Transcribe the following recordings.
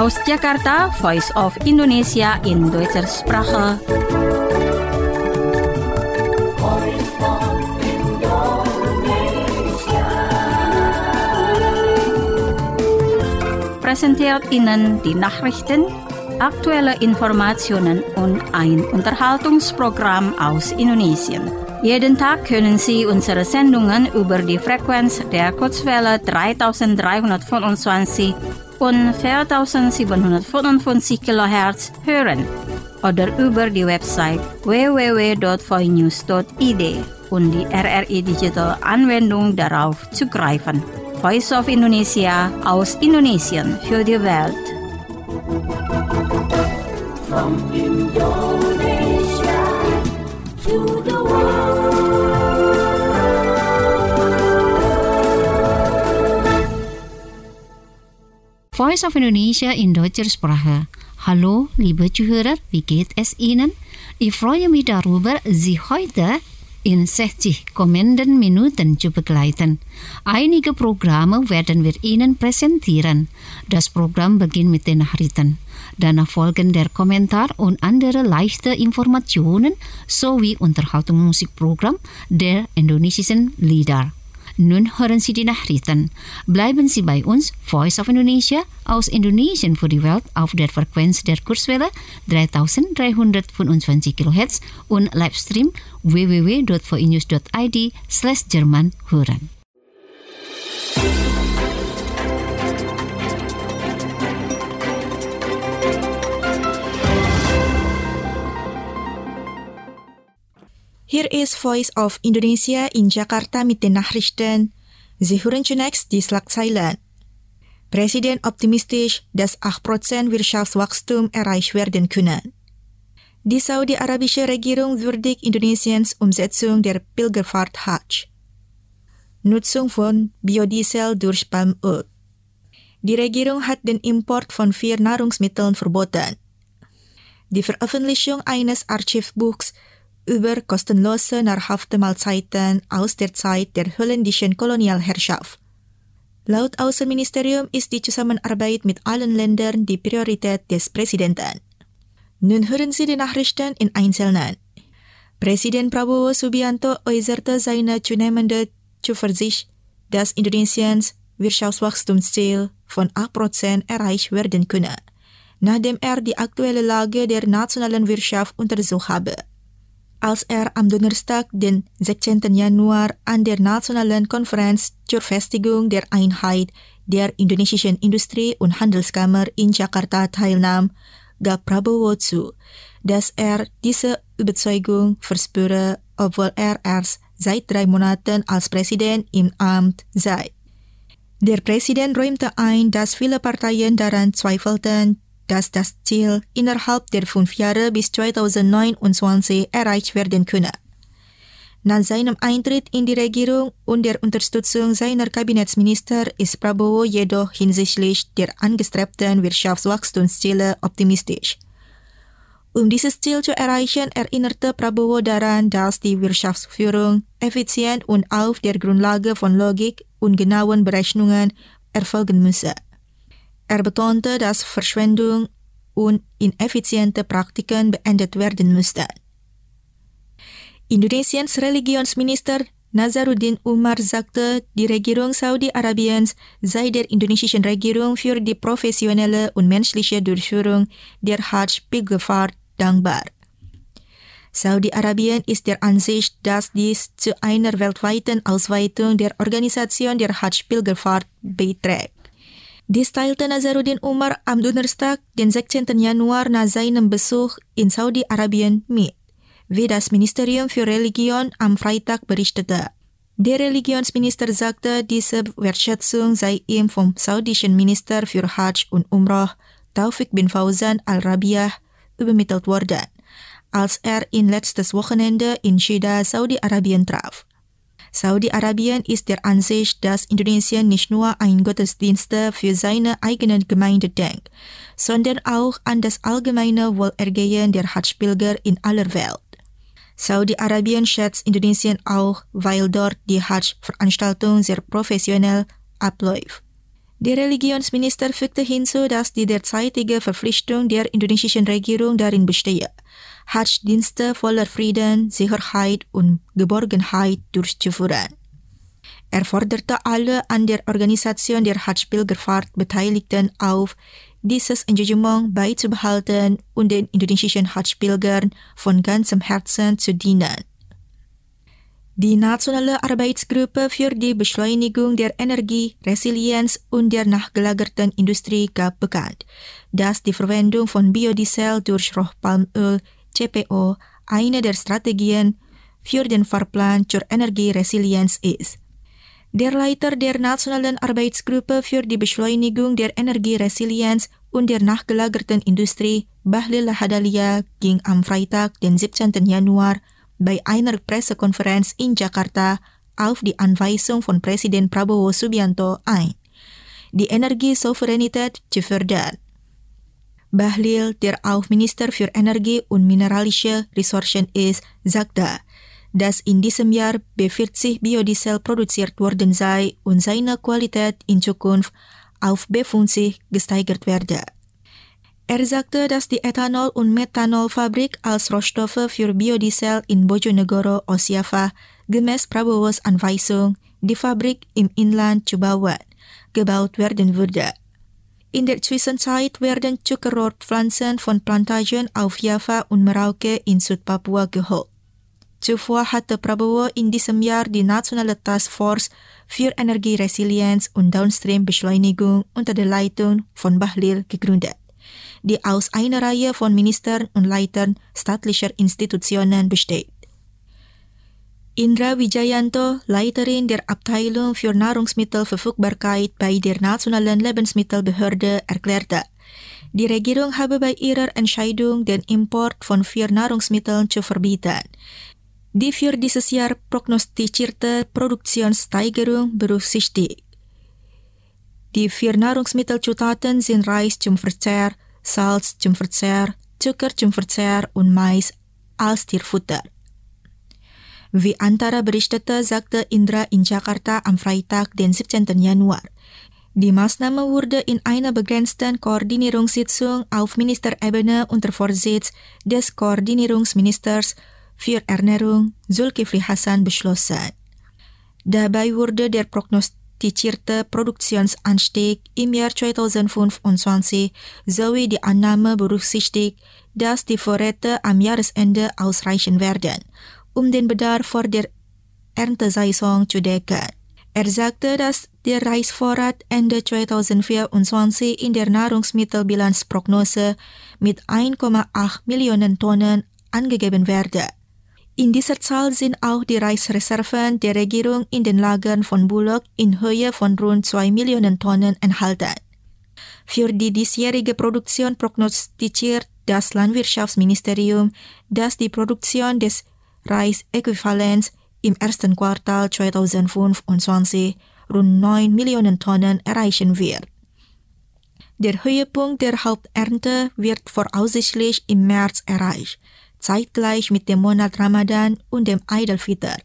Aus Jakarta, Voice of Indonesia in Deutscher Sprache. Präsentiert Ihnen die Nachrichten, aktuelle Informationen und ein Unterhaltungsprogramm aus Indonesien. Jeden Tag können Sie unsere Sendungen über die Frequenz der Kurzwelle 3325 und 4755 kHz hören oder über die Website www.voinews.id und die RRI Digital Anwendung darauf zugreifen. Voice of Indonesia aus Indonesien für die Welt. From Indonesia to the world. Voice of Indonesia in Deutscher Sprache. Hallo, liebe Zuhörer, wie geht es Ihnen? Ich freue mich darüber, Sie heute in 60 kommenden Minuten zu begleiten. Einige Programme werden wir Ihnen präsentieren. Das Programm beginnt mit den Nachrichten. Danach folgen der Kommentar und andere leichte Informationen sowie Unterhaltungsmusikprogramm der indonesischen Lieder. Nun hören Sie die Nachrichten. Bleiben Sie bei uns, Voice of Indonesia, aus Indonesien für die Welt auf der Frequenz der Kurzwelle 3325 kHz und Livestream www.voinews.id/Jerman hören. Hier ist Voice of Indonesia in Jakarta mit den Nachrichten. Sie hören zunächst die Schlagzeilen. Präsident optimistisch, dass 8% Wirtschaftswachstum erreicht werden können. Die saudi-arabische Regierung würdigt Indonesiens Umsetzung der Pilgerfahrt Hajj. Nutzung von Biodiesel durch Palmöl. Die Regierung hat den Import von 4 Nahrungsmitteln verboten. Die Veröffentlichung eines Archivbuchs über kostenlose nahrhafte Mahlzeiten aus der Zeit der holländischen Kolonialherrschaft. Laut Außenministerium ist die Zusammenarbeit mit allen Ländern die Priorität des Präsidenten. Nun hören Sie die Nachrichten in Einzelnen. Präsident Prabowo Subianto äußerte seine zunehmende Zuversicht, dass Indonesiens Wirtschaftswachstumsziel von 8% erreicht werden könne, nachdem er die aktuelle Lage der nationalen Wirtschaft untersucht habe. Als er am Donnerstag, den 16. Januar, an der Nationalen Konferenz zur Festigung der Einheit der indonesischen Industrie- und Handelskammer in Jakarta teilnahm, gab Prabowo zu, dass er diese Überzeugung verspüre, obwohl er erst seit 3 Monaten als Präsident im Amt sei. Der Präsident räumte ein, dass viele Parteien daran zweifelten, dass das Ziel innerhalb der 5 Jahre bis 2029 erreicht werden könne. Nach seinem Eintritt in die Regierung und der Unterstützung seiner Kabinettsminister ist Prabowo jedoch hinsichtlich der angestrebten Wirtschaftswachstumsziele optimistisch. Um dieses Ziel zu erreichen, erinnerte Prabowo daran, dass die Wirtschaftsführung effizient und auf der Grundlage von Logik und genauen Berechnungen erfolgen müsse. Er betonte, dass Verschwendung und ineffiziente Praktiken beendet werden müssten. Indonesiens Religionsminister Nazaruddin Umar sagte, die Regierung Saudi-Arabiens sei der indonesischen Regierung für die professionelle und menschliche Durchführung der Hajj-Pilgerfahrt dankbar. Saudi-Arabien ist der Ansicht, dass dies zu einer weltweiten Ausweitung der Organisation der Hajj-Pilgerfahrt beiträgt. Dies teilte Nazaruddin Umar am Donnerstag, den 16. Januar nach seinem Besuch in Saudi-Arabien mit, wie das Ministerium für Religion am Freitag berichtete. Der Religionsminister sagte, diese Wertschätzung sei ihm vom saudischen Minister für Hajj und Umrah, Taufik bin Fauzan al-Rabiah, übermittelt worden, als er ihn letztes Wochenende in Jeddah, Saudi-Arabien traf. Saudi-Arabien ist der Ansicht, dass Indonesien nicht nur an Gottesdienste für seine eigene Gemeinde denkt, sondern auch an das allgemeine Wohlergehen der Hajj-Pilger in aller Welt. Saudi-Arabien schätzt Indonesien auch, weil dort die Hajj-Veranstaltung sehr professionell abläuft. Der Religionsminister fügte hinzu, dass die derzeitige Verpflichtung der indonesischen Regierung darin bestehe, Hajj-Dienste voller Frieden, Sicherheit und Geborgenheit durchzuführen. Er forderte alle an der Organisation der Hajj-Pilgerfahrt Beteiligten auf, dieses Engagement beizubehalten und den indonesischen Hajj-Pilgern von ganzem Herzen zu dienen. Die Nationale Arbeitsgruppe für die Beschleunigung der Energieresilienz und der nachgelagerten Industrie gab bekannt, dass die Verwendung von Biodiesel durch Rohpalmöl CPO eine der Strategien für den Fahrplan zur Energieresilienz ist. Der Leiter der Nationalen Arbeitsgruppe für die Beschleunigung der Energieresilienz und der nachgelagerten Industrie, Bahlil Lahadalia, ging am Freitag, den 17. Januar, bei einer Pressekonferenz in Jakarta auf die Anweisung von Präsident Prabowo Subianto ein, die Energiesouveränität zu fördern. Bahlil, der auch Minister für Energie und mineralische Ressourcen ist, sagte, dass in diesem Jahr B40 Biodiesel produziert worden sei und seine Qualität in Zukunft auf B50 gesteigert werde. Er sagte, dass die Ethanol- und Methanolfabrik als Rohstoffe für Biodiesel in Bojonegoro, Osjava, gemäß Prabowos Anweisung, die Fabrik im Inland zu bauen, gebaut werden würde. In der Zwischenzeit werden Zuckerrohrpflanzen von Plantagen auf Java und Merauke in Südpapua geholt. Zuvor hatte Prabowo in diesem Jahr die Nationale Taskforce für Energieresilienz und Downstream-Beschleunigung unter der Leitung von Bahlil gegründet, die aus einer Reihe von Ministern und Leitern staatlicher Institutionen besteht. Indra Wijayanto, Leiterin der Abteilung für Nahrungsmittelverfügbarkeit bei der Nationalen Lebensmittelbehörde, erklärte, die Regierung habe bei ihrer Entscheidung, den Import von 4 Nahrungsmitteln zu verbieten, die für dieses Jahr prognostizierte Produktionssteigerung berücksichtigt. Die 4 Nahrungsmittelzutaten sind Reis zum Verzehr, Salz zum Verzehr, Zucker zum Verzehr und Mais als Tierfutter. Wie Antara berichtete, sagte Indra in Jakarta am Freitag, den 17. Januar. Die Maßnahme wurde in einer begrenzten Koordinierungssitzung auf Ministerebene unter Vorsitz des Koordinierungsministers für Ernährung Zulkifli Hasan beschlossen. Dabei wurde der prognostizierte Produktionsanstieg im Jahr 2025 sowie die Annahme berücksichtigt, dass die Vorräte am Jahresende ausreichen werden, um den Bedarf vor der Erntesaison zu decken. Er sagte, dass der Reisvorrat Ende 2024 in der Nahrungsmittelbilanzprognose mit 1,8 Millionen Tonnen angegeben werde. In dieser Zahl sind auch die Reisreserven der Regierung in den Lagern von Bulog in Höhe von rund 2 Millionen Tonnen enthalten. Für die diesjährige Produktion prognostiziert das Landwirtschaftsministerium, dass die Produktion des Reisäquivalents im ersten Quartal 2025 rund 9 Millionen Tonnen erreichen wird. Der Höhepunkt der Haupternte wird voraussichtlich im März erreicht, zeitgleich mit dem Monat Ramadan und dem Eid al-Fitr.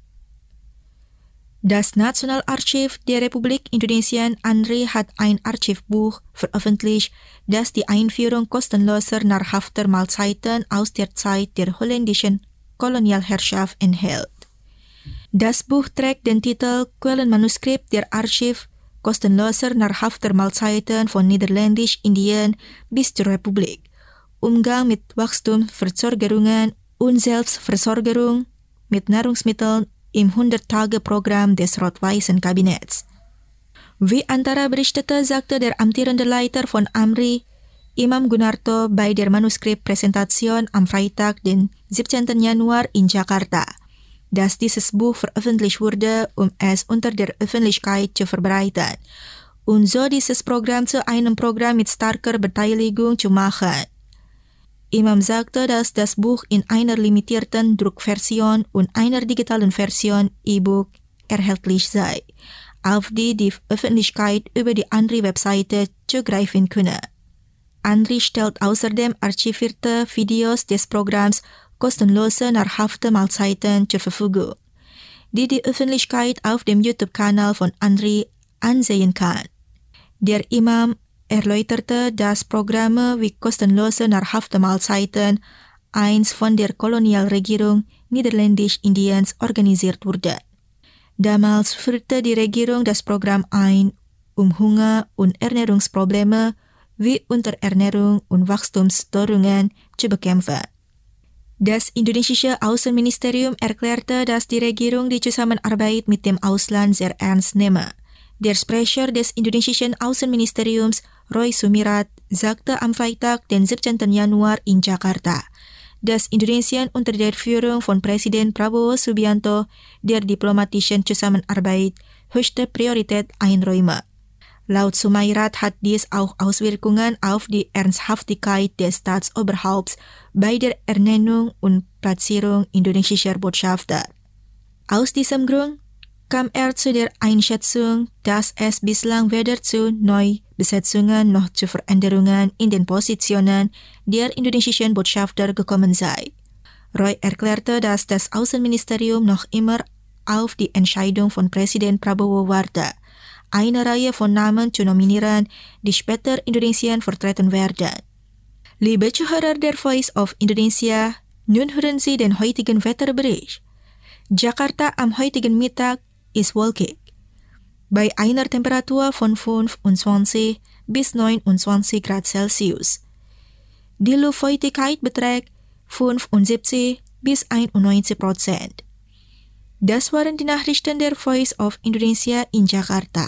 Das Nationalarchiv der Republik Indonesien ANRI hat ein Archivbuch veröffentlicht, das die Einführung kostenloser nahrhafter Mahlzeiten aus der Zeit der holländischen Kolonialherrschaft enthält. Das Buch trägt den Titel Quellenmanuskript der Archiv kostenloser nahrhafter Mahlzeiten von Niederländisch-Indien bis zur Republik. Umgang mit Wachstumsverzögerungen und Selbstversorgung mit Nahrungsmitteln im 100-Tage-Programm des rot-weißen Kabinetts. Wie Antara berichtete, sagte der amtierende Leiter von AMRI, Imam Gunarto, bei der Manuskriptpräsentation am Freitag, den 17. Januar in Jakarta, dass dieses Buch veröffentlicht wurde, um es unter der Öffentlichkeit zu verbreiten und so dieses Programm zu einem Programm mit starker Beteiligung zu machen. Imam sagte, dass das Buch in einer limitierten Druckversion und einer digitalen Version E-Book erhältlich sei, auf die die Öffentlichkeit über die ANRI-Webseite zugreifen könne. ANRI stellt außerdem archivierte Videos des Programms kostenlose nahrhafte Mahlzeiten zur Verfügung, die die Öffentlichkeit auf dem YouTube-Kanal von ANRI ansehen kann. Der Imam erläuterte das Programm wie kostenlose nahrhafte Mahlzeiten, eins von der Kolonialregierung Niederländisch-Indiens organisiert wurde. Damals führte die Regierung das Programm ein, um Hunger- und Ernährungsprobleme wie Unterernährung und Wachstumsstörungen zu bekämpfen. Das indonesische Außenministerium erklärte, dass die Regierung die Zusammenarbeit mit dem Ausland sehr ernst nehme. Der Sprecher des indonesischen Außenministeriums, Roy Sumirat, sagte am Freitag, den 17. Januar in Jakarta, dass Indonesien unter der Führung von Präsident Prabowo Subianto der diplomatischen Zusammenarbeit höchste Priorität einräume. Laut Sumirat hat dies auch Auswirkungen auf die Ernsthaftigkeit des Staatsoberhaupts bei der Ernennung und Platzierung indonesischer Botschafter. Aus diesem Grund kam er zu der Einschätzung, dass es bislang weder zu Neubesetzungen noch zu Veränderungen in den Positionen der indonesischen Botschafter gekommen sei. Roy erklärte, dass das Außenministerium noch immer auf die Entscheidung von Präsident Prabowo warte, eine Reihe von Namen zu nominieren, die später Indonesien vertreten werden. Liebe Zuhörer der Voice of Indonesia, nun hören Sie den heutigen Wetterbericht. Jakarta am heutigen Mittag ist wolkig, bei einer Temperatur von 25 bis 29 Grad Celsius. Die Luftfeuchtigkeit beträgt 75 bis 91%. Das waren die Nachrichten der Voice of Indonesia in Jakarta.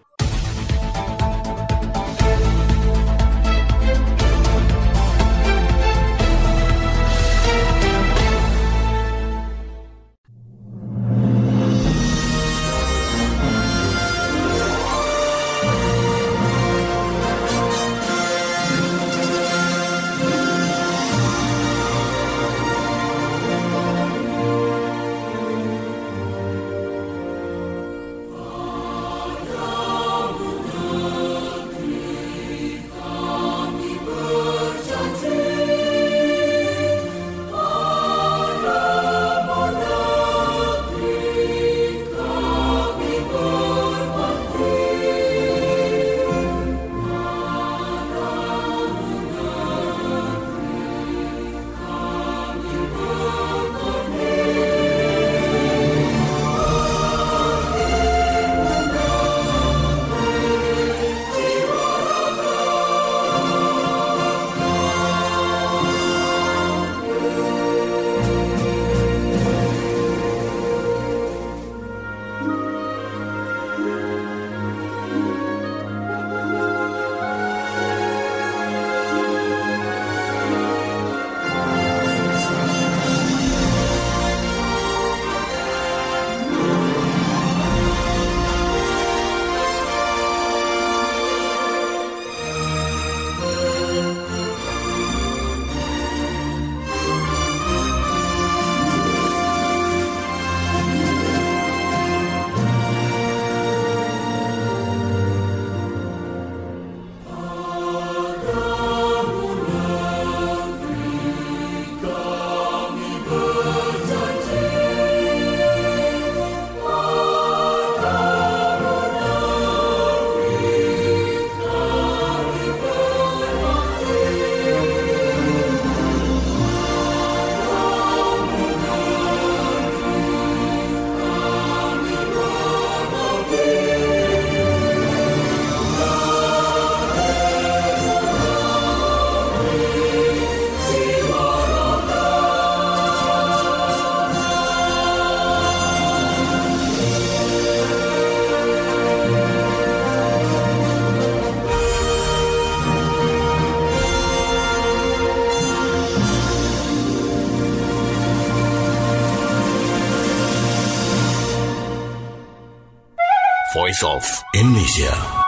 Voice of Indonesia.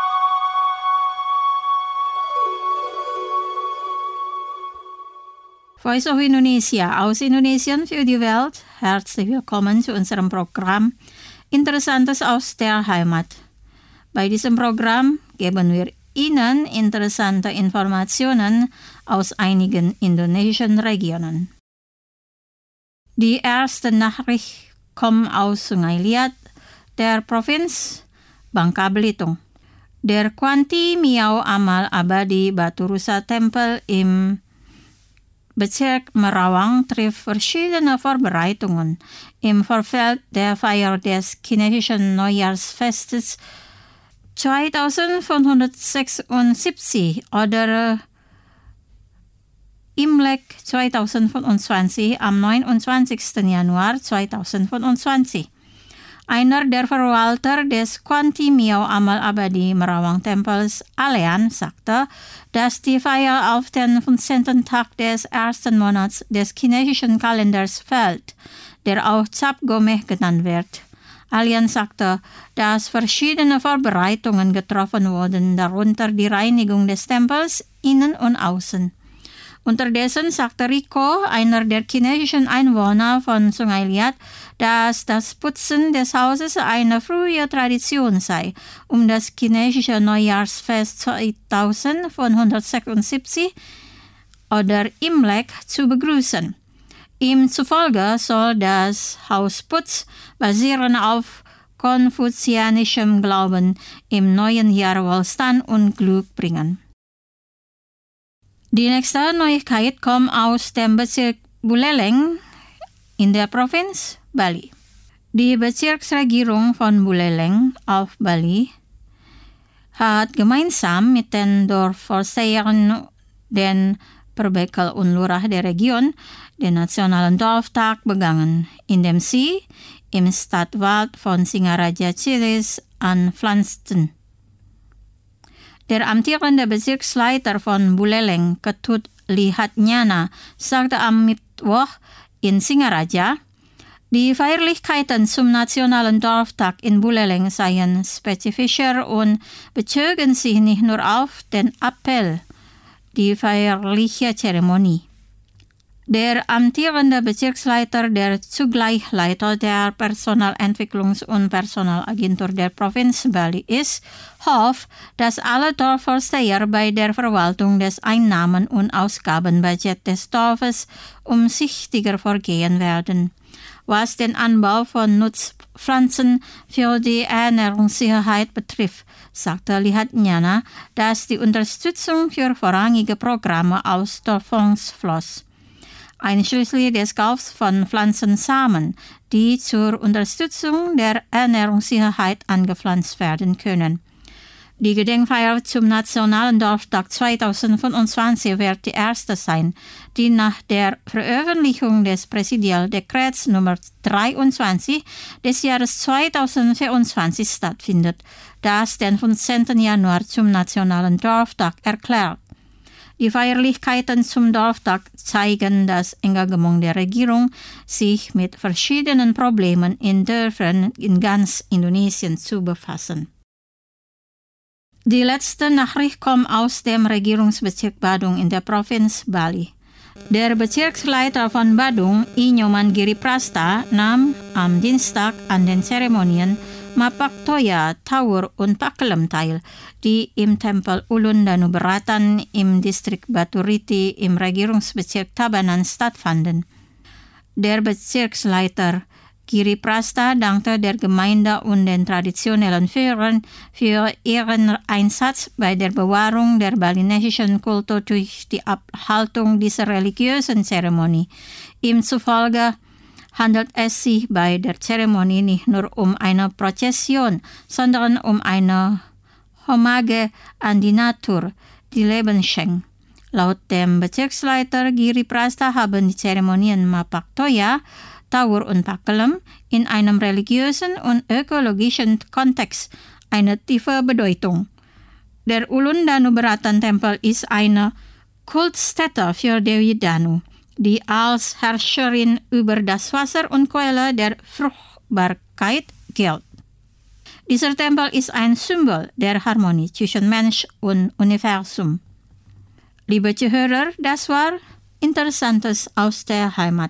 Voice of Indonesia aus Indonesien für die Welt. Herzlich willkommen zu unserem Programm Interessantes aus der Heimat. Bei diesem Programm geben wir Ihnen interessante Informationen aus einigen indonesischen Regionen. Die erste Nachricht kommt aus Sungai Liat, der Provinz Bangka Belitung. Der Quanti Miau Amal Abadi Batu Rusa Tempel im Bezirk Merawang trifft verschiedene Vorbereitungen im Vorfeld der Feier des chinesischen Neujahrsfestes 2576 oder Imlek 2025 am 29. Januar 2025. Einer der Verwalter des Quanti Miau Amal Abadi Merawang Tempels, Alean, sagte, dass die Feier auf den 15. Tag des ersten Monats des chinesischen Kalenders fällt, der auch Cap Gomeh genannt wird. Alean sagte, dass verschiedene Vorbereitungen getroffen wurden, darunter die Reinigung des Tempels innen und außen. Unterdessen sagte Rico, einer der chinesischen Einwohner von Sungai Liat, dass das Putzen des Hauses eine frühe Tradition sei, um das chinesische Neujahrsfest 2576 oder Imlek zu begrüßen. Ihm zufolge soll das Hausputz basierend auf konfuzianischem Glauben im neuen Jahr Wohlstand und Glück bringen. Die nächste Neuigkeit kommt aus dem Bezirk Buleleng in der Provinz Bali. Die Bezirksregierung von Buleleng auf Bali hat gemeinsam mit den Dorfvorstehern, den Perbekel und Lurah der Region den Nationalen Dorftag begangen, indem sie im Stadtwald von Singaraja Cilis anpflanzten. Der amtierende Bezirksleiter von Buleleng, Ketut Lihatnyana, sagte am Mittwoch in Singaraja, die Feierlichkeiten zum Nationalen Dorftag in Buleleng seien spezifischer und bezogen sich nicht nur auf den Appell, die feierliche Zeremonie. Der amtierende Bezirksleiter, der zugleich Leiter der Personalentwicklungs- und Personalagentur der Provinz Bali ist, hofft, dass alle Dorfvorsteher bei der Verwaltung des Einnahmen- und Ausgabenbudgets des Dorfes umsichtiger vorgehen werden. Was den Anbau von Nutzpflanzen für die Ernährungssicherheit betrifft, sagte Lihatnyana, dass die Unterstützung für vorrangige Programme aus Dorffonds floss, einschließlich des Kaufs von Pflanzensamen, die zur Unterstützung der Ernährungssicherheit angepflanzt werden können. Die Gedenkfeier zum Nationalen Dorftag 2025 wird die erste sein, die nach der Veröffentlichung des Präsidialdekrets Nummer 23 des Jahres 2024 stattfindet, das den 15. Januar zum Nationalen Dorftag erklärt. Die Feierlichkeiten zum Dorftag zeigen das Engagement der Regierung, sich mit verschiedenen Problemen in Dörfern in ganz Indonesien zu befassen. Die letzte Nachricht kommt aus dem Regierungsbezirk Badung in der Provinz Bali. Der Bezirksleiter von Badung, I. Nyoman Giriprasta, nahm am Dienstag an den Zeremonien Mapak Toya, Tawur und Pakelem teil, die im Tempel Ulun Danu Beratan im Distrik Baturiti im Regierungsbezirk Tabanan stattfanden. Der Bezirksleiter Giriprasta dankte der Gemeinde und den traditionellen Führern für ihren Einsatz bei der Bewahrung der balinesischen Kultur durch die Abhaltung dieser religiösen Zeremonie. Ihm zufolge handelt es sich bei der Zeremonie nicht nur um eine Prozession, sondern um eine Hommage an die Natur, die Leben schenkt. Laut dem Bezirksleiter Giriprasta haben die Zeremonien Mapak Toya, Tawur und Pakelem in einem religiösen und ökologischen Kontext eine tiefe Bedeutung. Der Ulun Danu Beratan Tempel ist eine Kultstätte für Dewi Danu, die als Herrscherin über das Wasser und Quelle der Fruchtbarkeit gilt. Dieser Tempel ist ein Symbol der Harmonie zwischen Mensch und Universum. Liebe Zuhörer, das war Interessantes aus der Heimat.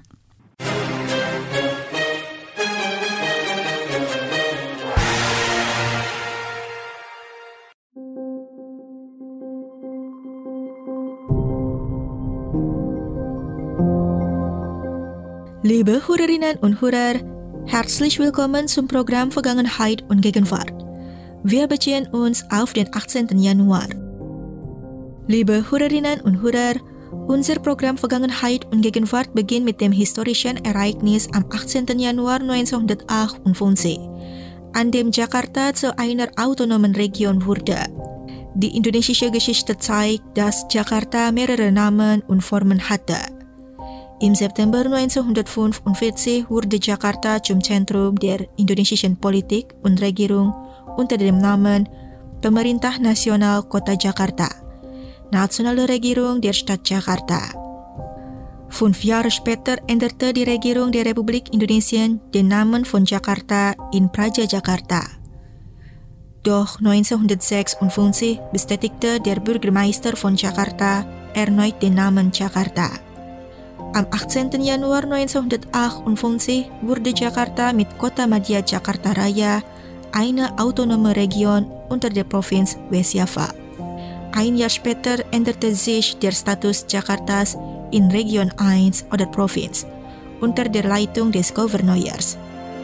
Liebe Hörerinnen und Hörer, herzlich willkommen zum Programm Vergangenheit und Gegenwart. Wir beziehen uns auf den 18. Januar. Liebe Hörerinnen und Hörer, unser Programm Vergangenheit und Gegenwart beginnt mit dem historischen Ereignis am 18. Januar 1958, an dem Jakarta zu einer autonomen Region wurde. Die indonesische Geschichte zeigt, dass Jakarta mehrere Namen und Formen hatte. Im September 1945 wurde Jakarta zum Zentrum der indonesischen Politik und Regierung unter dem Namen Pemerintah Nasional Kota Jakarta, Nationale Regierung der Stadt Jakarta. 5 Jahre später änderte die Regierung der Republik Indonesien den Namen von Jakarta in Praja Jakarta. Doch 1956 bestätigte der Bürgermeister von Jakarta erneut den Namen Jakarta. Am 18. Januar 1958 wurde Jakarta mit Kota Madya Jakarta Raya eine autonome Region unter der Provinz West Java. Ein Jahr später änderte sich der Status Jakartas in Region 1 oder Provinz unter der Leitung des Gouverneurs.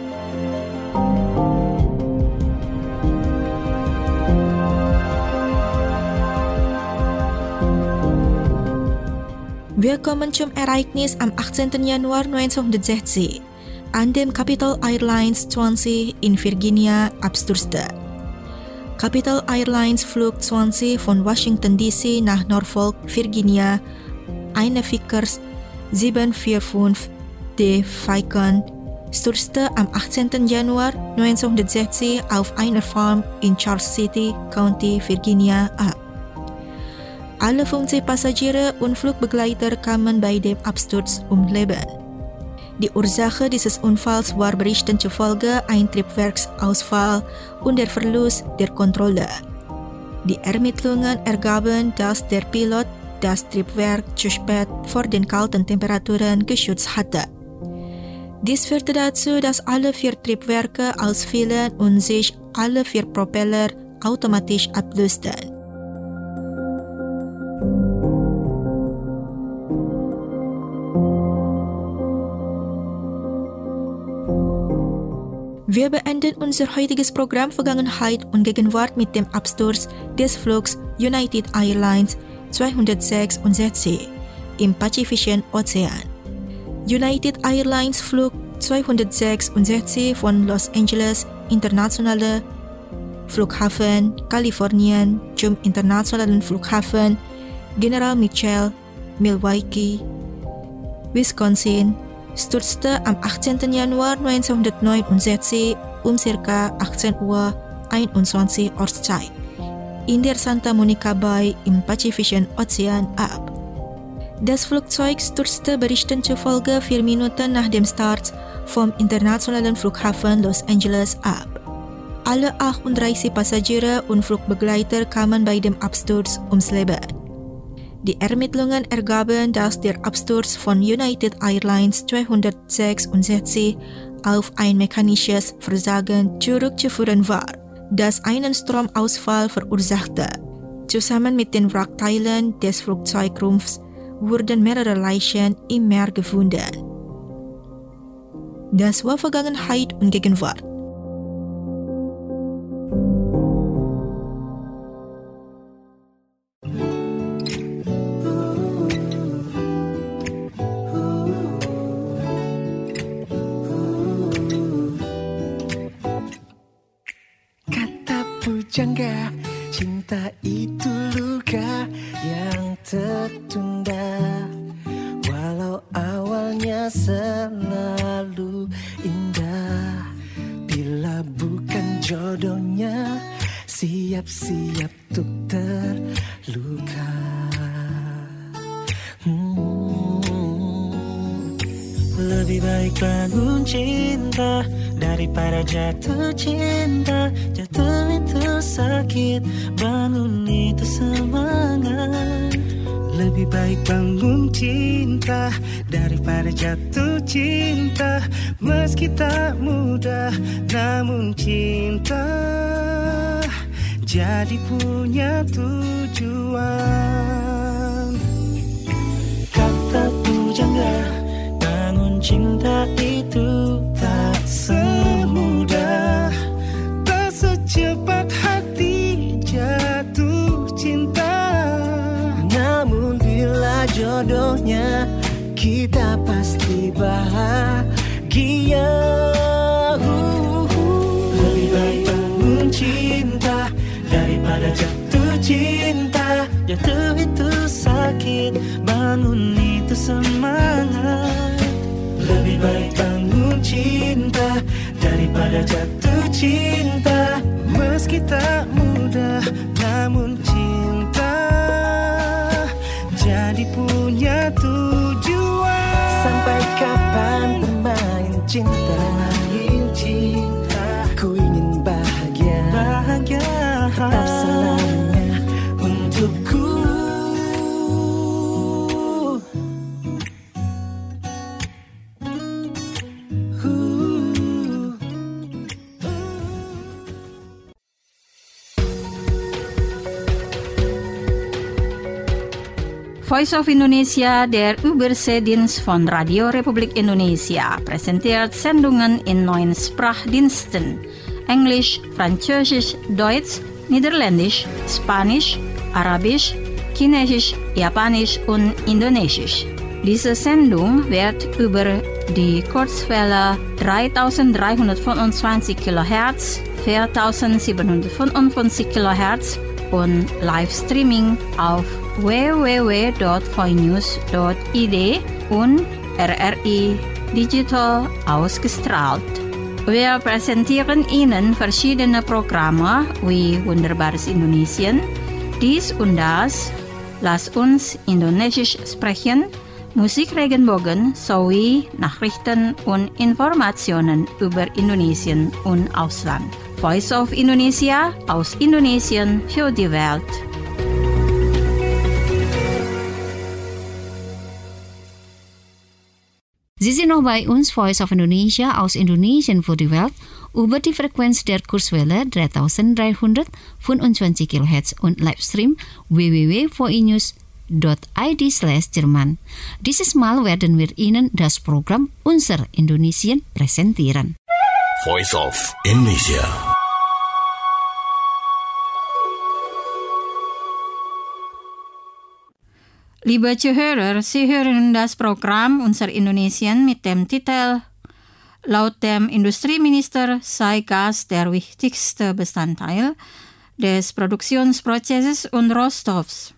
Wir kommen zum Ereignis am 18. Januar 1960, an dem Capital Airlines 20 in Virginia abstürzte. Capital Airlines Flug 20 von Washington DC nach Norfolk, Virginia, eine Vickers 745D Falcon, stürzte am 18. Januar 1960 auf einer Farm in Charles City, County, Virginia ab. Alle 50 Passagiere und Flugbegleiter kamen bei dem Absturz ums Leben. Die Ursache dieses Unfalls war Berichten zufolge ein Triebwerksausfall und der Verlust der Kontrolle. Die Ermittlungen ergaben, dass der Pilot das Triebwerk zu spät vor den kalten Temperaturen geschützt hatte. Dies führte dazu, dass alle 4 Triebwerke ausfielen und sich alle 4 Propeller automatisch ablösten. Wir beenden unser heutiges Programm Vergangenheit und Gegenwart mit dem Absturz des Flugs United Airlines 266 im Pazifischen Ozean. United Airlines Flug 266 von Los Angeles Internationale Flughafen, Kalifornien zum Internationalen Flughafen General Mitchell, Milwaukee, Wisconsin, stürzte am 18. Januar 1969 um ca. 18:21 Uhr Ortszeit in der Santa Monica Bay im Pazifischen Ozean ab. Das Flugzeug stürzte Berichten zufolge 4 Minuten nach dem Start vom internationalen Flughafen Los Angeles ab. Alle 38 Passagiere und Flugbegleiter kamen bei dem Absturz ums Leben. Die Ermittlungen ergaben, dass der Absturz von United Airlines 266 auf ein mechanisches Versagen zurückzuführen war, das einen Stromausfall verursachte. Zusammen mit den Wrackteilen des Flugzeugrumpfs wurden mehrere Leichen im Meer gefunden. Das war Vergangenheit und Gegenwart. Jangga, cinta itu luka yang tertunda. Walau awalnya selalu indah, bila bukan jodohnya, siap-siap untuk terluka. Lebih baik bangun cinta daripada jatuh cinta. Jatuh itu sakit, bangun itu semangat. Lebih baik bangun cinta daripada jatuh cinta. Meski tak mudah, namun cinta jadi punya tujuan. Kata pujangga, bangun cinta itu tak semudah, tak secepat hati. cinta daripada jatuh cinta. Jatuh itu sakit, bangun itu semangat. Lebih baik bangun cinta daripada jatuh cinta. Meski tak mudah, namun cinta jadi punya tujuan. Sampai kapan bermain cinta? Ku ingin bahagia, tetap selamanya untukku. Voice of Indonesia, der Überseedienst von Radio Republik Indonesia, präsentiert Sendungen in 9 Sprachdiensten: Englisch, Französisch, Deutsch, Niederländisch, Spanisch, Arabisch, Chinesisch, Japanisch und Indonesisch. Diese Sendung wird über die Kurzwelle 3325 kHz, 4755 kHz und Livestreaming auf www.voinews.id und RRI Digital ausgestrahlt. Wir präsentieren Ihnen verschiedene Programme wie Wunderbares Indonesien, dies und das, Lass uns Indonesisch sprechen, Musikregenbogen sowie Nachrichten und Informationen über Indonesien und Ausland. Voice of Indonesia aus Indonesien für die Welt. Sie sind noch bei uns, Voice of Indonesia aus Indonesien für die Welt, über die Frequenz der Kurzwelle 3325 kHz und Livestream www.voinews.id/Jerman. Dieses Mal werden wir Ihnen das Programm Unser Indonesien präsentieren. Voice of Indonesia. Liebe Zuhörer, Sie hören das Programm Unser Indonesien mit dem Titel Laut dem Industrieminister sei Gas der wichtigste Bestandteil des Produktionsprozesses und Rohstoffs.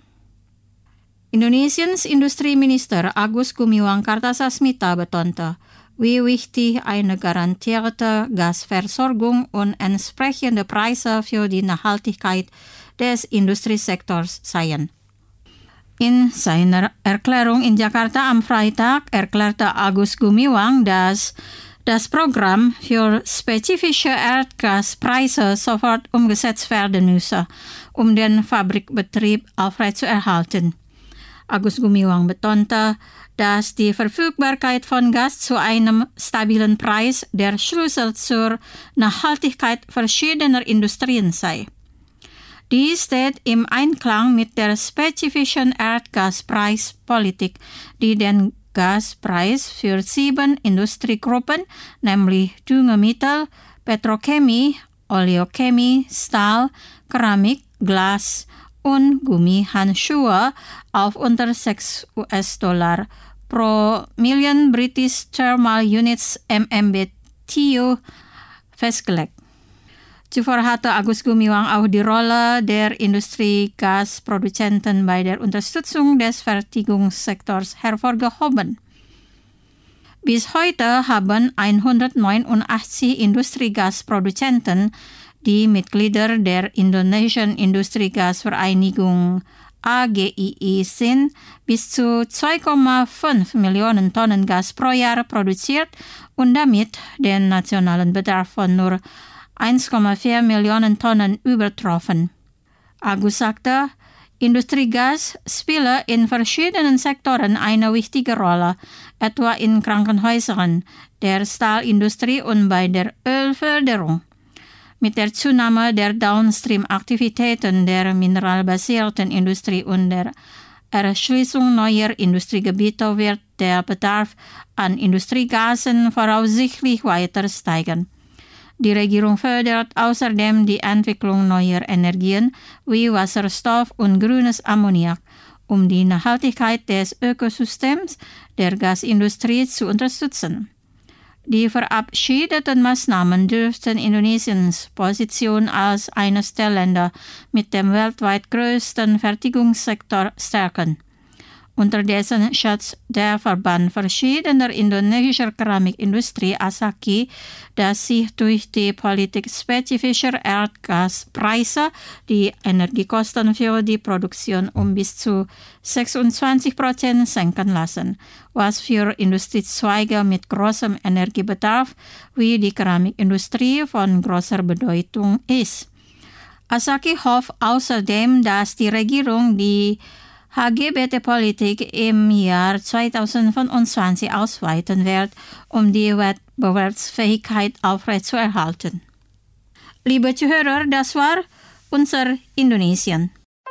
Indonesiens Industrieminister Agus Gumiwang Kartasasmita betonte, wie wichtig eine garantierte Gasversorgung und entsprechende Preise für die Nachhaltigkeit des Industriesektors seien. In seiner Erklärung in Jakarta am Freitag erklärte Agus Gumiwang, dass das Programm für spezifische Erdgaspreise sofort umgesetzt werden müsse, um den Fabrikbetrieb aufrechtzuerhalten. Agus Gumiwang betonte, dass die Verfügbarkeit von Gas zu einem stabilen Preis der Schlüssel zur Nachhaltigkeit verschiedener Industrien sei. Dies steht im Einklang mit der spezifischen Erdgaspreispolitik, die den Gaspreis für 7 Industriegruppen, nämlich Düngemittel, Petrochemie, Oleochemie, Stahl, Keramik, Glas und Gummihandschuhe auf unter $6 pro Million British Thermal Units MMBTU festgelegt. Zuvor hatte Agus Gumiwang auch die Rolle der Industriegasproduzenten bei der Unterstützung des Fertigungssektors hervorgehoben. Bis heute haben 189 Industriegasproduzenten, die Mitglieder der Indonesischen Industriegasvereinigung AGII sind, bis zu 2,5 Millionen Tonnen Gas pro Jahr produziert und damit den nationalen Bedarf von nur 1,4 Millionen Tonnen übertroffen. Agus sagte, Industriegas spiele in verschiedenen Sektoren eine wichtige Rolle, etwa in Krankenhäusern, der Stahlindustrie und bei der Ölförderung. Mit der Zunahme der Downstream-Aktivitäten der mineralbasierten Industrie und der Erschließung neuer Industriegebiete wird der Bedarf an Industriegasen voraussichtlich weiter steigen. Die Regierung fördert außerdem die Entwicklung neuer Energien wie Wasserstoff und grünes Ammoniak, um die Nachhaltigkeit des Ökosystems der Gasindustrie zu unterstützen. Die verabschiedeten Maßnahmen dürften Indonesiens Position als eines der Länder mit dem weltweit größten Fertigungssektor stärken. Unterdessen schätzt der Verband verschiedener indonesischer Keramikindustrie ASAKI, dass sich durch die Politik spezifischer Erdgaspreise die Energiekosten für die Produktion bis zu 26% senken lassen, was für Industriezweige mit großem Energiebedarf wie die Keramikindustrie von großer Bedeutung ist. ASAKI hofft außerdem, dass die Regierung die HGBT-Politik im Jahr 2025 ausweiten wird, um die Wettbewerbsfähigkeit aufrechtzuerhalten. Liebe Zuhörer, das war unser Indonesien.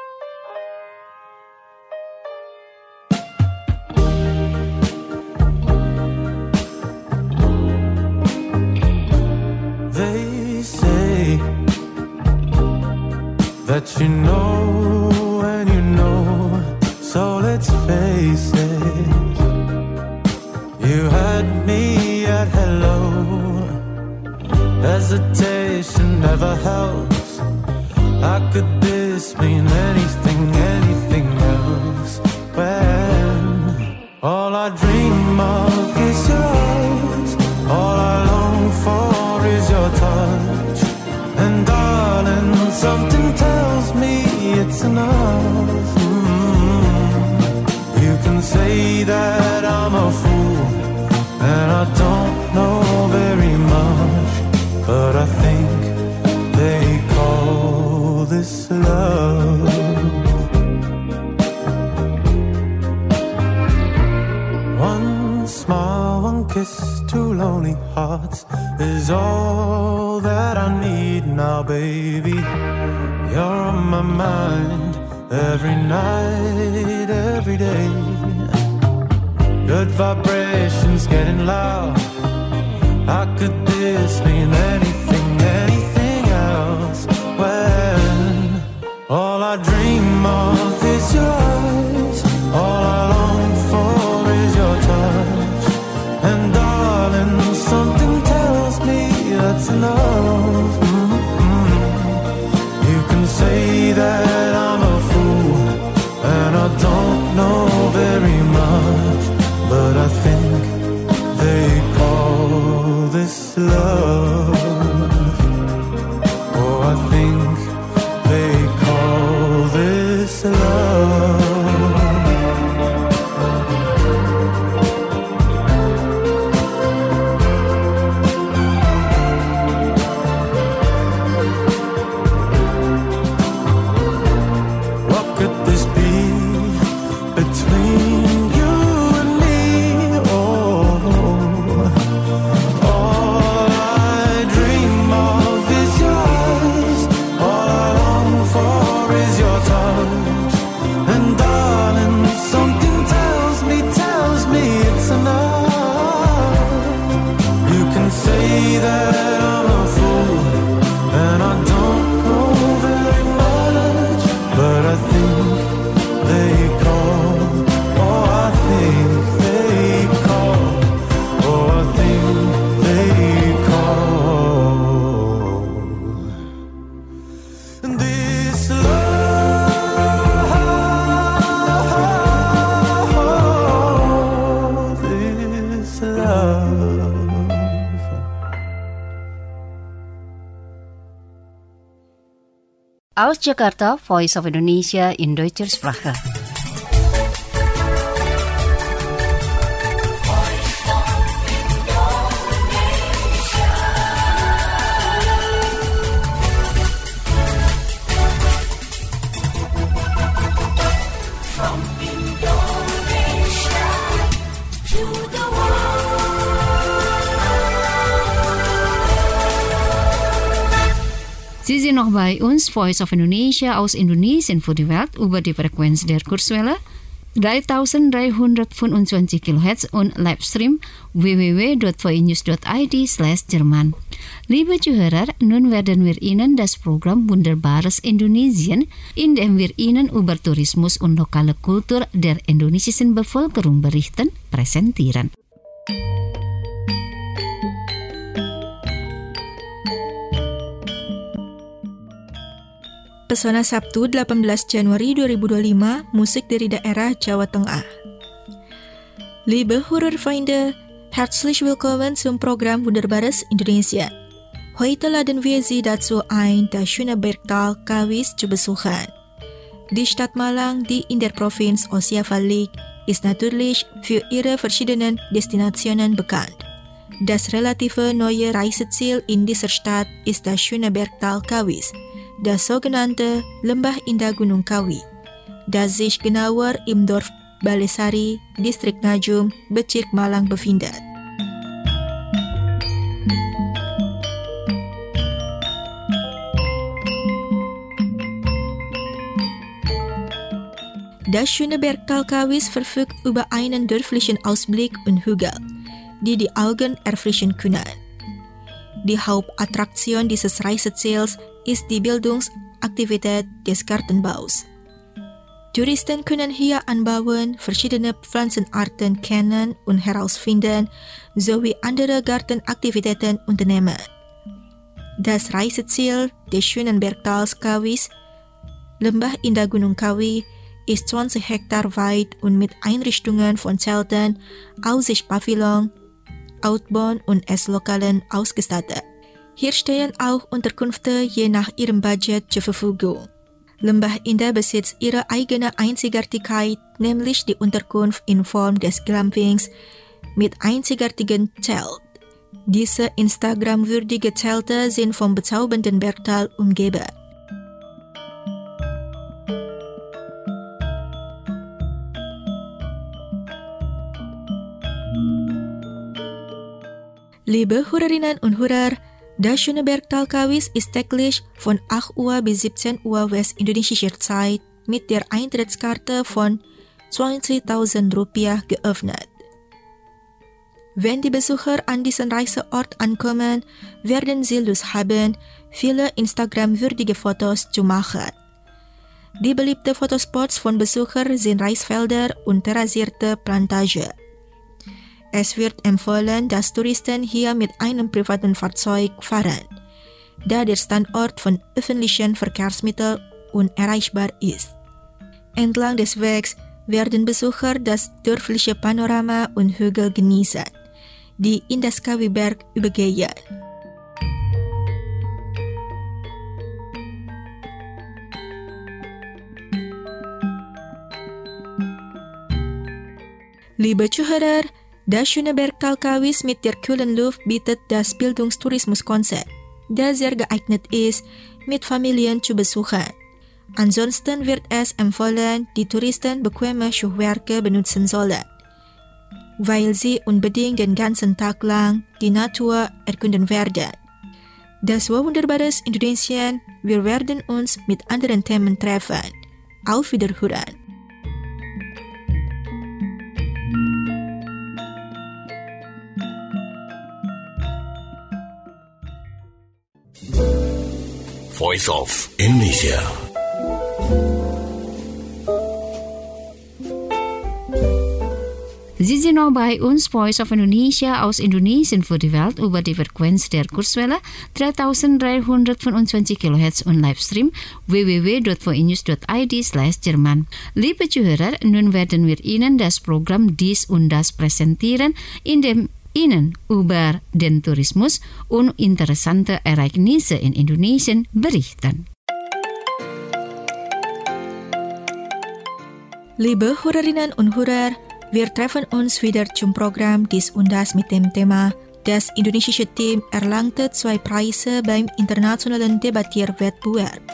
They say that you know and you know. So let's face it, you had me at hello. Hesitation never helps. How could this mean anything, anything else? When all I dream of is your eyes, all I long for is your touch. And darling, something tells me it's enough. You can say that I'm a fool and I don't know very much, but I think they call this love. One smile, one kiss, two lonely hearts is all that I need now, baby. You're on my mind every night, every day. Good vibrations getting loud. How could this mean anything, anything else? When all I dream of is your eyes, all I long for is your touch. And darling, something tells me that's enough. You can say that I'm a fool and I don't know very much, but I think they call this love. Oh, I think they call this love. Aus Jakarta, Voice of Indonesia in Deutscher Sprache. Sie sind noch bei uns, Voice of Indonesia aus Indonesien für die Welt über die Frequenz der Kurzwelle 3325 kHz und Livestream www.voinews.id/Jerman. Liebe Zuhörer, nun werden wir Ihnen das Programm Wunderbares Indonesien, in dem wir Ihnen über Tourismus und lokale Kultur der indonesischen Bevölkerung berichten, präsentieren. Pesona Sabtu 18 Januari 2025, musik dari daerah Jawa Tengah. Liebe Hörerfreunde, herzlich willkommen zum Programm Wunderbares Indonesia. Heute laden wir Sie dazu ein, das schöne Bergtal Kawis zu besuchen. Die Stadt Malang, die in der Provinz Osijeka liegt, ist natürlich für ihre verschiedenen Destinationen bekannt. Das relative neue Reiseziel in dieser Stadt ist das schöne Bergtal Kawis, das sogenannte Lembah Indah Gunung Kawi, das sich genauer im Dorf Balesari, Distrik Najum, Bezirk Malang befindet. Das schöne Bergtal Kawis verfügt über einen dörflichen Ausblick und Hügel, die Augen erfrischen können. Die Hauptattraktion dieses Reiseziels ist die Bildungsaktivität des Gartenbaus. Touristen können hier anbauen, verschiedene Pflanzenarten kennen und herausfinden, sowie andere Gartenaktivitäten unternehmen. Das Reiseziel des schönen Bergtals Kawis, Lembah Indah Gunung Kawi, ist 20 Hektar weit und mit Einrichtungen von Zelten, Aussichtspavillon, Outbound und Esslokalen ausgestattet. Hier stehen auch Unterkünfte je nach ihrem Budget zur Verfügung. Lembah Indah besitzt ihre eigene Einzigartigkeit, nämlich die Unterkunft in Form des Glampings mit einzigartigen Zelt. Diese Instagram-würdige Zelte sind vom bezaubernden Bergtal umgeben. Liebe Hörerinnen und Hörer, das schöne Bergtal Kawis ist täglich von 8 Uhr bis 17 Uhr westindonesischer Zeit mit der Eintrittskarte von 20.000 Rupiah geöffnet. Wenn die Besucher an diesen Reiseort ankommen, werden sie Lust haben, viele Instagram-würdige Fotos zu machen. Die beliebten Fotospots von Besuchern sind Reisfelder und terrassierte Plantage. Es wird empfohlen, dass Touristen hier mit einem privaten Fahrzeug fahren, da der Standort von öffentlichen Verkehrsmitteln unerreichbar ist. Entlang des Wegs werden Besucher das dörfliche Panorama und Hügel genießen, die in das Kawiberg übergehen. Liebe Zuhörer, das schöne Bergtal Kawis mit der kühlen Luft bietet das Bildungstourismuskonzept, das sehr geeignet ist, mit Familien zu besuchen. Ansonsten wird es empfohlen, die Touristen bequeme Schuhwerke benutzen sollen, weil sie unbedingt den ganzen Tag lang die Natur erkunden werden. Das war wunderbares Indonesien. Wir werden uns mit anderen Themen treffen. Auf Wiederhören. Voice of Indonesia. Sie sind noch bei uns, Voice of Indonesia aus Indonesien für die Welt über die Frequenz der Kurzwelle 3325 kHz und Livestream www.voinews.id/Jerman. Liebe Zuhörer, nun werden wir Ihnen das Programm Dies und Das präsentieren, in dem Ihnen über den Tourismus und interessante Ereignisse in Indonesien berichten. Liebe Hörerinnen und Hörer, wir treffen uns wieder zum Programm Dies und Das mit dem Thema Das indonesische Team erlangte 2 Preise beim internationalen Debattierwettbewerb.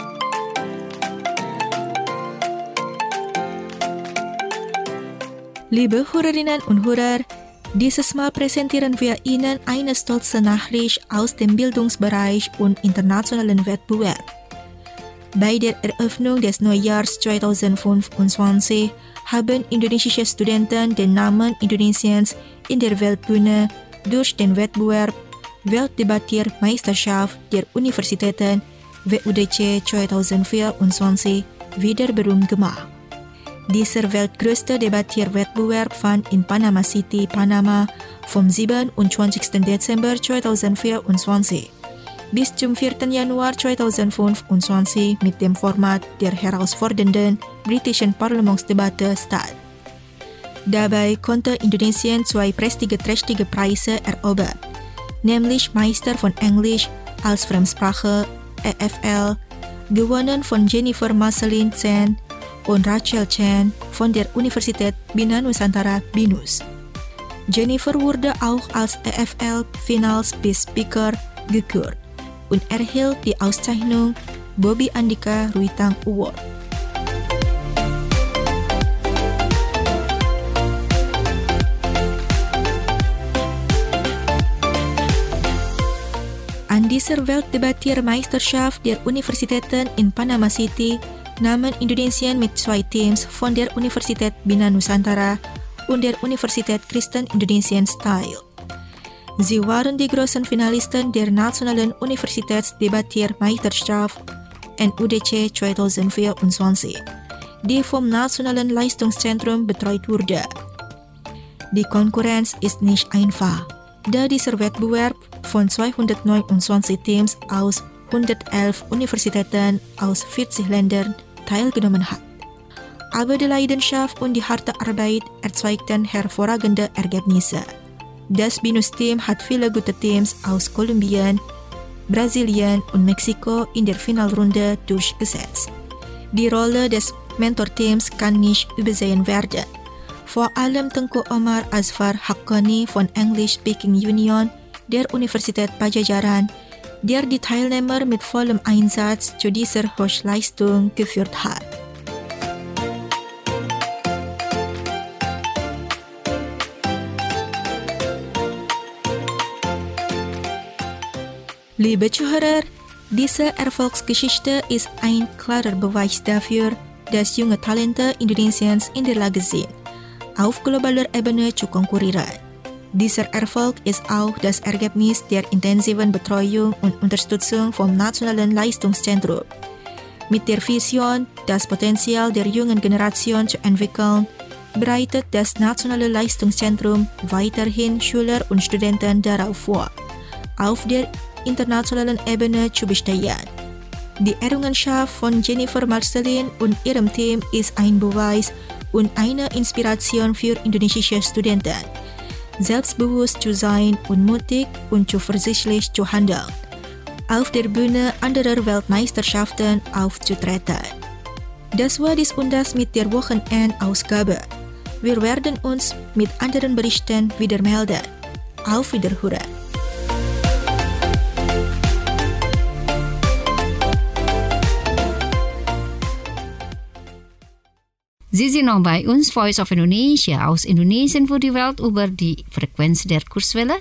Liebe Hörerinnen und Hörer, dieses Mal präsentieren wir Ihnen eine stolze Nachricht aus dem Bildungsbereich und internationalen Wettbewerb. Bei der Eröffnung des Neujahrs 2025 haben indonesische Studenten den Namen Indonesiens in der Weltbühne durch den Wettbewerb Weltdebattiermeisterschaft der Universitäten WUDC 2024 wieder berühmt gemacht. Dieser weltgrößte Debattierwettbewerb fand in Panama City, Panama vom 27. Dezember 2024 Bis zum 4. Januar 2025 mit dem Format der herausfordernden britischen Parlamentsdebatte statt. Dabei konnte Indonesien 2 prestigeträchtige Preise erobern, nämlich Meister von Englisch als Fremdsprache EFL, gewonnen von Jennifer Marceline Chen und Rachel Chen von der Universität Bina Nusantara BINUS. Jennifer wurde auch als EFL-Finals-Speaker gekürt und erhielt die Auszeichnung Bobby Andika Ruitang Award. An dieser Weltdebattiermeisterschaft der Universitäten in Panama City nahmen Indonesien mit 2 Teams von der Universität Bina Nusantara und der Universität Kristen Indonesien teil. Sie waren die großen Finalisten der Nationalen Universitätsdebattiermeisterschaft NUDC 2024, die vom Nationalen Leistungszentrum betreut wurde. Die Konkurrenz ist nicht einfach, da dieser Wettbewerb von 229 Teams aus 111 Universitäten aus 40 Ländern teilgenommen hat. Aber die Leidenschaft und die harte Arbeit erzeugten hervorragende Ergebnisse. Das BINUS-Team hat viele gute Teams aus Kolumbien, Brasilien und Mexiko in der Finalrunde durchgesetzt. Die Rolle des Mentorteams kann nicht übersehen werden. Vor allem Tengku Omar Azfar Haqqani von English Speaking Union der Universität Pajajaran, der die Teilnehmer mit vollem Einsatz zu dieser Hochleistung geführt hat. Liebe Zuhörer, diese Erfolgsgeschichte ist ein klarer Beweis dafür, dass junge Talente Indonesiens in der Lage sind, auf globaler Ebene zu konkurrieren. Dieser Erfolg ist auch das Ergebnis der intensiven Betreuung und Unterstützung vom Nationalen Leistungszentrum. Mit der Vision, das Potenzial der jungen Generation zu entwickeln, bereitet das Nationale Leistungszentrum weiterhin Schüler und Studenten darauf vor, auf der internationalen Ebene zu bestehen. Die Errungenschaft von Jennifer Marceline und ihrem Team ist ein Beweis und eine Inspiration für indonesische Studenten, selbstbewusst zu sein und mutig und zuversichtlich zu handeln, auf der Bühne anderer Weltmeisterschaften aufzutreten. Das war dies und das mit der Wochenendausgabe. Wir werden uns mit anderen Berichten wieder melden. Auf Wiederhören. Sie sind noch bei uns, Voice of Indonesia, aus Indonesien für die Welt über die Frequenz der Kurzwelle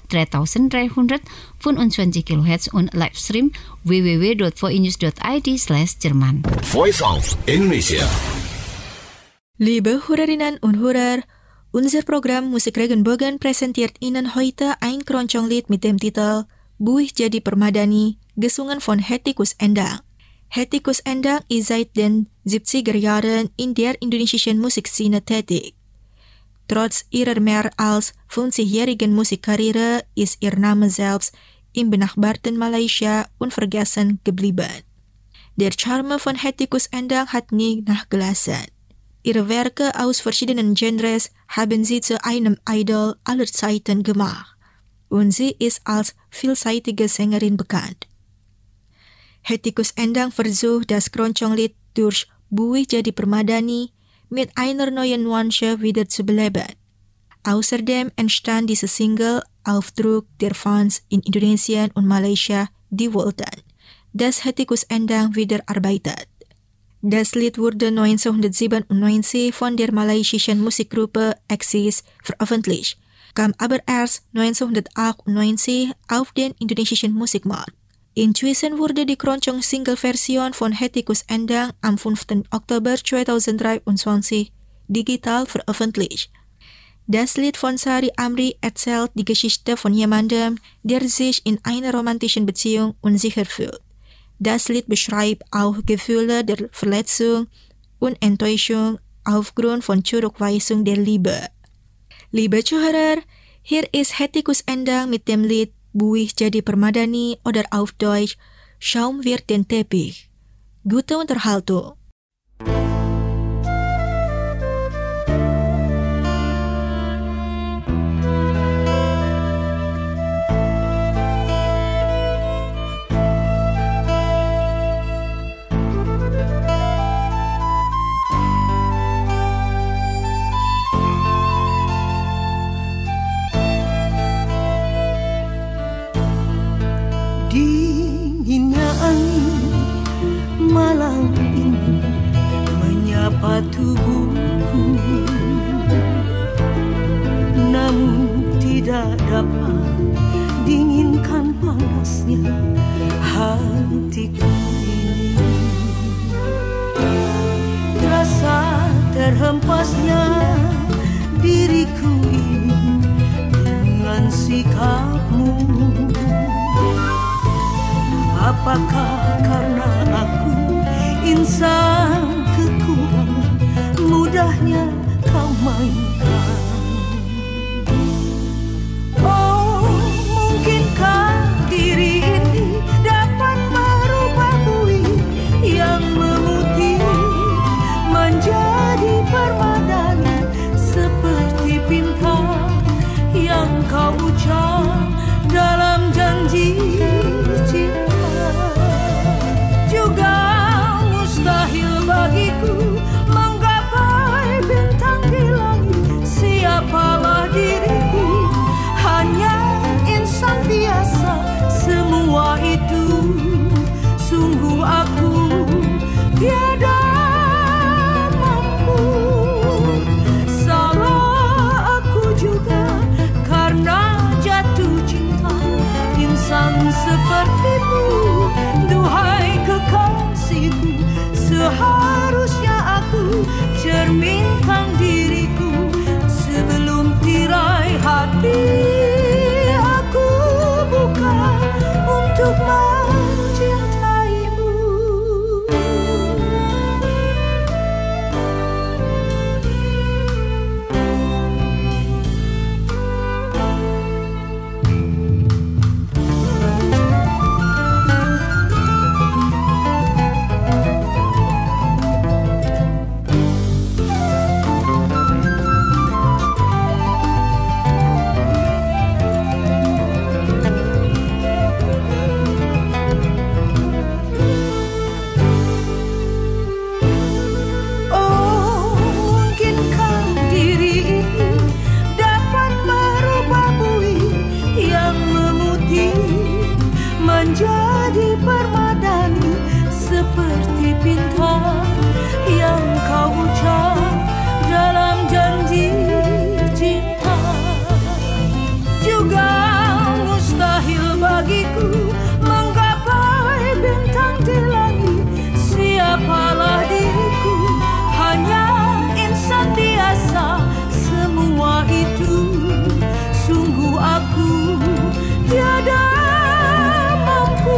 3325 kHz und Livestream www.voinews.id/Jerman. Voice of Indonesia. Liebe Hörerinnen und Hörer, unser Programm Musik Regenbogen präsentiert Ihnen heute ein Keronconglied mit dem Titel Buih Jadi Permadani, gesungen von Hetty Koes Endang. Hetty Koes Endang ist seit den 70er Jahren in der indonesischen Musikszene tätig. Trotz ihrer mehr als 50-jährigen Musikkarriere ist ihr Name selbst im benachbarten Malaysia unvergessen geblieben. Der Charme von Hetty Koes Endang hat nie nachgelassen. Ihre Werke aus verschiedenen Genres haben sie zu einem Idol aller Zeiten gemacht und sie ist als vielseitige Sängerin bekannt. Hetty Koes Endang versucht das Keronconglied durch Buih Jadi Permadani mit einer neuen Nuance wieder zu beleben. Außerdem entstand diese Single auf Druck der Fans in Indonesien und Malaysia, die wollten, dass Hetty Koes Endang wieder arbeitet. Das Lied wurde 1997 von der malaysischen Musikgruppe Axis veröffentlicht, kam aber erst 1998 auf den indonesischen Musikmarkt. Inzwischen wurde die Keroncong-Single-Version von Hetty Koes Endang am 5. Oktober 2023 digital veröffentlicht. Das Lied von Sari Amri erzählt die Geschichte von jemandem, der sich in einer romantischen Beziehung unsicher fühlt. Das Lied beschreibt auch Gefühle der Verletzung und Enttäuschung aufgrund von Zurückweisung der Liebe. Liebe Zuhörer, hier ist Hetty Koes Endang mit dem Lied buih jadi permadani oder auf Deutsch Schaum wird den Teppich. Gute Unterhaltung. Dinginnya angin malam ini menyapa tubuhku, namun tidak dapat dinginkan panasnya hatiku ini. Terasa terhempasnya diriku ini dengan sikapmu. Apakah karena aku insan kekurangan mudahnya kau mainkan? Oh, mungkinkah diri ini dapat merubah buih yang memutih menjadi permadani seperti bintang yang kau ucap dalam janji cinta? Juga mustahil bagiku menggapai bintang di langit. Siapalah diriku, hanya insan biasa. Semua itu sungguh aku tiada mampu. Salah aku juga karena jatuh cinta insan sepertimu. Duhai kekasihku, seharusnya aku cerminkan diriku sebelum tirai hati aku buka untuk mencintaimu. Menjadi permadani seperti bintang yang kau ucap dalam janji cinta. Juga mustahil bagiku menggapai bintang di langit. Siapalah diriku, hanya insan biasa. Semua itu sungguh aku tiada mampu.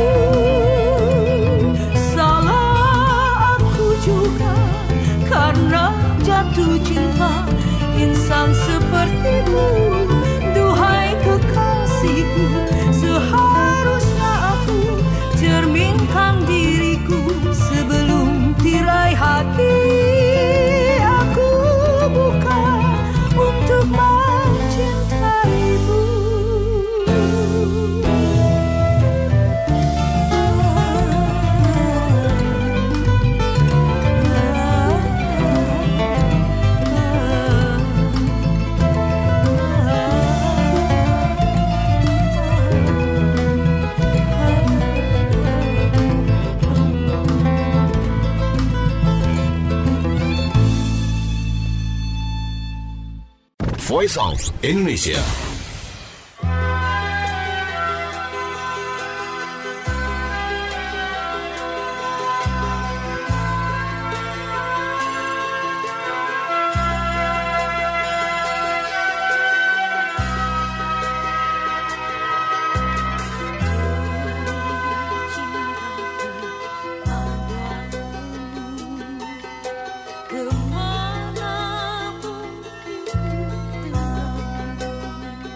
Salah aku juga karena jatuh cinta insan sepertimu. Duhai kekasihku, seharusnya aku cerminkan diriku sebelum tirai hati aku buka untuk mencintaimu. Voice of Indonesia. Kemanapun ku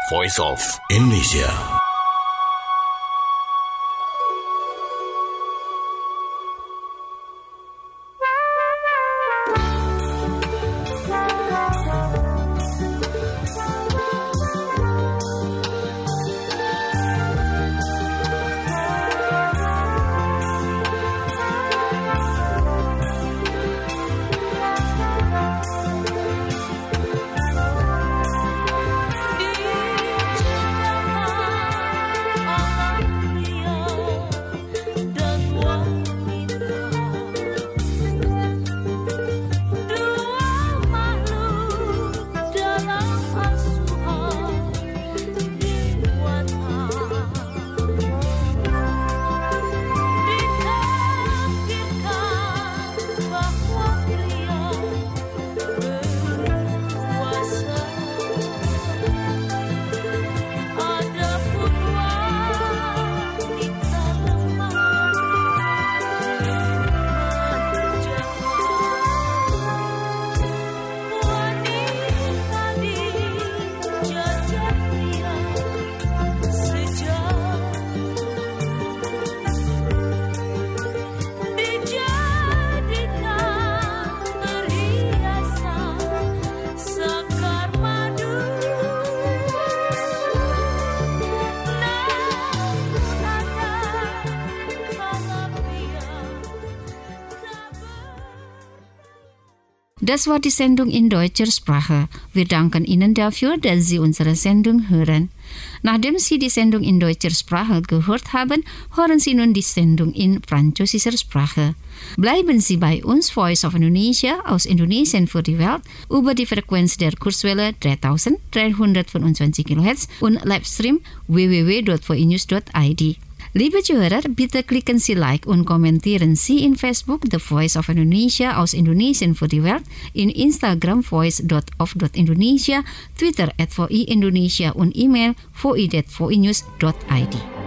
Voice of Indonesia. Das war die Sendung in deutscher Sprache. Wir danken Ihnen dafür, dass Sie unsere Sendung hören. Nachdem Sie die Sendung in deutscher Sprache gehört haben, hören Sie nun die Sendung in französischer Sprache. Bleiben Sie bei uns, Voice of Indonesia aus Indonesien für die Welt, über die Frequenz der Kurzwelle 3325 kHz und Livestream www.voinews.id. Liebe Zuhörer, bitte klicken Sie Like und kommentieren Sie in Facebook The Voice of Indonesia aus Indonesien für die Welt, in Instagram voice.of.indonesia, Twitter @voi Indonesia und E-Mail voi@voinews.id.